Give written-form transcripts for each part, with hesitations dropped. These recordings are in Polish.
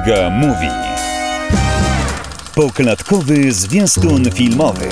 Iga Mówi. Poklatkowy zwiastun filmowy.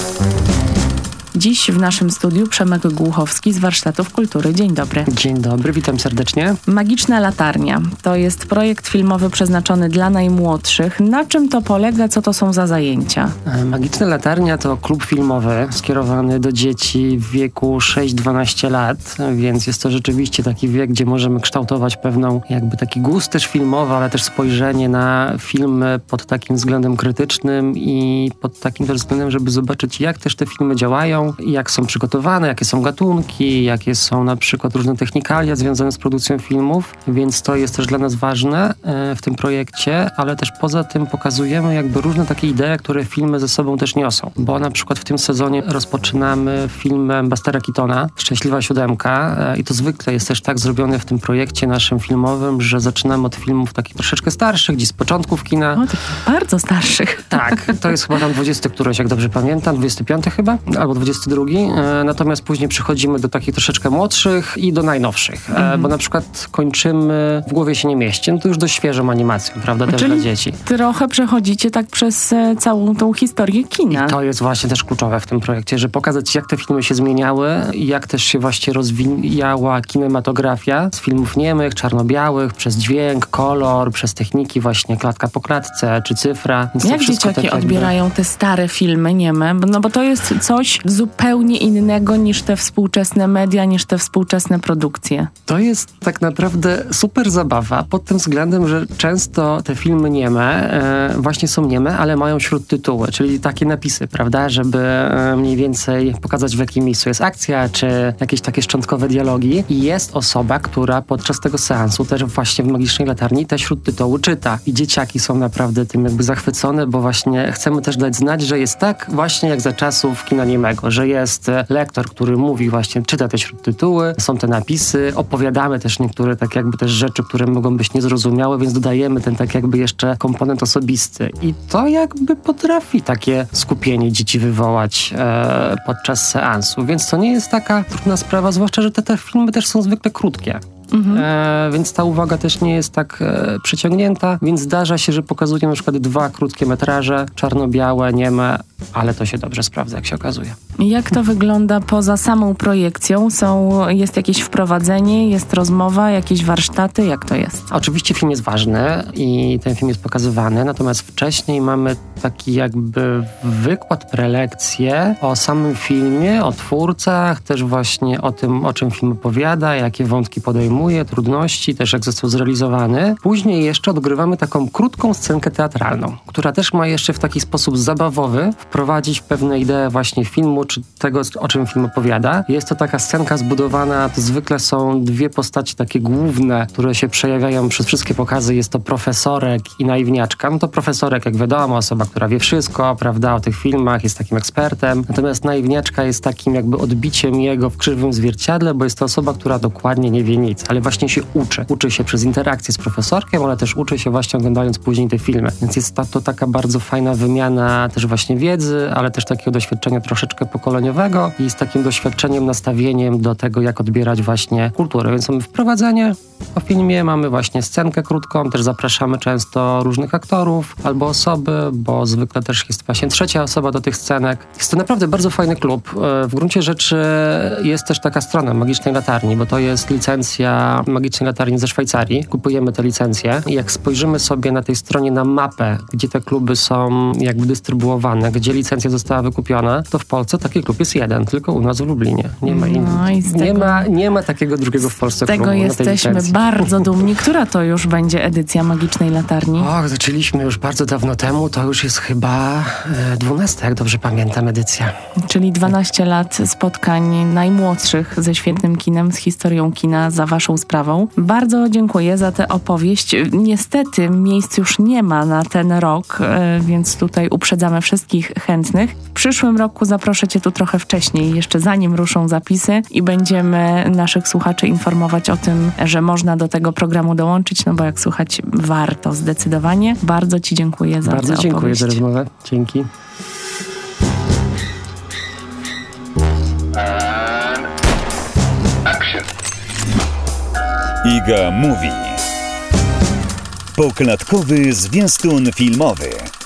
Dziś w naszym studiu Przemek Głuchowski z Warsztatów Kultury. Dzień dobry. Dzień dobry, witam serdecznie. Magiczna latarnia to jest projekt filmowy przeznaczony dla najmłodszych. Na czym to polega? Co to są za zajęcia? Magiczna latarnia to klub filmowy skierowany do dzieci w wieku 6-12 lat, więc jest to rzeczywiście taki wiek, gdzie możemy kształtować pewną taki gust też filmowy, ale też spojrzenie na filmy pod takim względem krytycznym i pod takim też względem, żeby zobaczyć, jak też te filmy działają, jak są przygotowane, jakie są gatunki, jakie są na przykład różne technikalia związane z produkcją filmów, więc to jest też dla nas ważne w tym projekcie, ale też poza tym pokazujemy różne takie idee, które filmy ze sobą też niosą, bo na przykład w tym sezonie rozpoczynamy filmem Bustera Keatona, Szczęśliwa siódemka, i to zwykle jest też tak zrobione w tym projekcie naszym filmowym, że zaczynamy od filmów takich troszeczkę starszych, gdzieś z początków kina. O, takich bardzo starszych. Tak, to jest chyba tam 20 któryś, jak dobrze pamiętam, 25 chyba, albo 22, natomiast później przechodzimy do takich troszeczkę młodszych i do najnowszych, bo na przykład kończymy W głowie się nie mieści, no to już dość świeżą animacją, prawda, też dla dzieci. Trochę przechodzicie tak przez całą tą historię kina. I to jest właśnie też kluczowe w tym projekcie, że pokazać, jak te filmy się zmieniały i jak też się właśnie rozwijała kinematografia z filmów niemych, czarno-białych, przez dźwięk, kolor, przez techniki właśnie klatka po klatce, czy cyfra. Więc jak dzieciaki odbierają te stare filmy nieme? No bo to jest coś zupełnie innego niż te współczesne media, niż te współczesne produkcje. To jest tak naprawdę super zabawa pod tym względem, że często te filmy nieme właśnie są nieme, ale mają śródtytuły, czyli takie napisy, prawda, żeby mniej więcej pokazać, w jakim miejscu jest akcja, czy jakieś takie szczątkowe dialogi. I jest osoba, która podczas tego seansu też właśnie w Magicznej Latarni te śródtytuły czyta. I dzieciaki są naprawdę tym zachwycone, bo właśnie chcemy też dać znać, że jest tak właśnie jak za czasów kina niemego, że jest lektor, który mówi właśnie, czyta te śródtytuły, są te napisy, opowiadamy też niektóre też rzeczy, które mogą być niezrozumiałe, więc dodajemy ten jeszcze komponent osobisty. I to potrafi takie skupienie dzieci wywołać podczas seansu, więc to nie jest taka trudna sprawa, zwłaszcza, że te filmy też są zwykle krótkie. Więc ta uwaga też nie jest tak przyciągnięta, więc zdarza się, że pokazuję na przykład 2 krótkie metraże, czarno-białe, nieme, ale to się dobrze sprawdza, jak się okazuje. Jak to wygląda poza samą projekcją? Jest jakieś wprowadzenie, jest rozmowa, jakieś warsztaty? Jak to jest? Oczywiście film jest ważny i ten film jest pokazywany, natomiast wcześniej mamy taki wykład, prelekcję o samym filmie, o twórcach, też właśnie o tym, o czym film opowiada, jakie wątki podejmuje, trudności, też jak został zrealizowany. Później jeszcze odgrywamy taką krótką scenkę teatralną, która też ma jeszcze w taki sposób zabawowy wprowadzić pewne idee właśnie filmu, czy tego, o czym film opowiada. Jest to taka scenka zbudowana, to zwykle są 2 postaci takie główne, które się przejawiają przez wszystkie pokazy. Jest to profesorek i naiwniaczka. No to profesorek, jak wiadomo, osoba, która wie wszystko, prawda, o tych filmach, jest takim ekspertem. Natomiast naiwniaczka jest takim odbiciem jego w krzywym zwierciadle, bo jest to osoba, która dokładnie nie wie nic, ale właśnie się uczy. Uczy się przez interakcję z profesorkiem, ale też uczy się właśnie oglądając później te filmy. Więc jest to taka bardzo fajna wymiana też właśnie wiedzy, ale też takiego doświadczenia troszeczkę pokoleniowego i z takim doświadczeniem, nastawieniem do tego, jak odbierać właśnie kulturę. Więc mamy wprowadzenie po filmie, mamy właśnie scenkę krótką, też zapraszamy często różnych aktorów albo osoby, bo zwykle też jest właśnie 3. osoba do tych scenek. Jest to naprawdę bardzo fajny klub. W gruncie rzeczy jest też taka strona Magicznej Latarni, bo to jest licencja Magicznej Latarni ze Szwajcarii. Kupujemy te licencje i jak spojrzymy sobie na tej stronie na mapę, gdzie te kluby są dystrybuowane, gdzie licencja została wykupiona, to w Polsce taki klub jest 1, tylko u nas w Lublinie. Nie ma innych. Nie ma takiego drugiego w Polsce klubu. Z tego jesteśmy bardzo dumni. Która to już będzie edycja Magicznej Latarni? Zaczęliśmy już bardzo dawno temu, to już jest chyba 12, jak dobrze pamiętam, edycja. Czyli 12 lat spotkań najmłodszych ze świetnym kinem, z historią kina za waszą sprawą. Bardzo dziękuję za tę opowieść. Niestety miejsc już nie ma na ten rok, więc tutaj uprzedzamy wszystkich chętnych. W przyszłym roku zaproszę cię tu trochę wcześniej, jeszcze zanim ruszą zapisy i będziemy naszych słuchaczy informować o tym, że można do tego programu dołączyć, no bo jak słuchać, warto zdecydowanie. Bardzo ci dziękuję za tę opowieść. Bardzo dziękuję za rozmowę. Dzięki. Iga Mówi. Poklatkowy zwiastun filmowy.